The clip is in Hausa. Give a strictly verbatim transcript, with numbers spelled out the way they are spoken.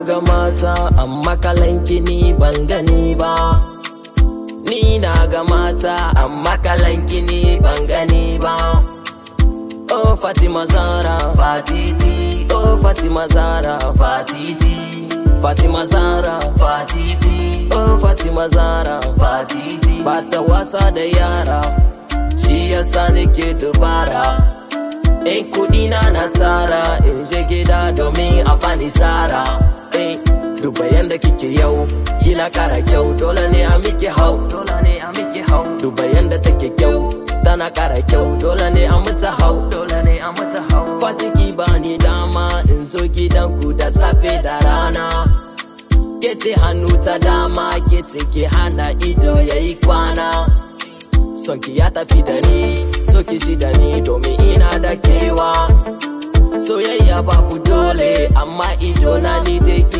Ga mata amma kalanki ni ban gani ba, ni na ga mata amma kalanki ni ban gani ba. Oh Fatima Zahra Fatiti, oh Fatima Zahra Fatiti, Fatima Zahra Fatiti, oh Fatima Zahra Fatiti. Bata wasa da yara, shi yasa nake dubara. In kudi na na tara, in je gida domin a bani sara. Eh, duba yanda kike yau, kina kara kyau, dole ne a miki hau, dole ne a miki hau. Duba yanda take kyau, tana kara kyau, dole ne a mata hau, dole ne a mata hau. Fatiki bani dama in zo gidanku da safe da rana. Kete hannu ta dama, kete ke hana ido yayi kwana. Sonki ya tafi da ni, soki shi da ni domin ina da kewa. Soyayya babu dole, amma ido na ni dai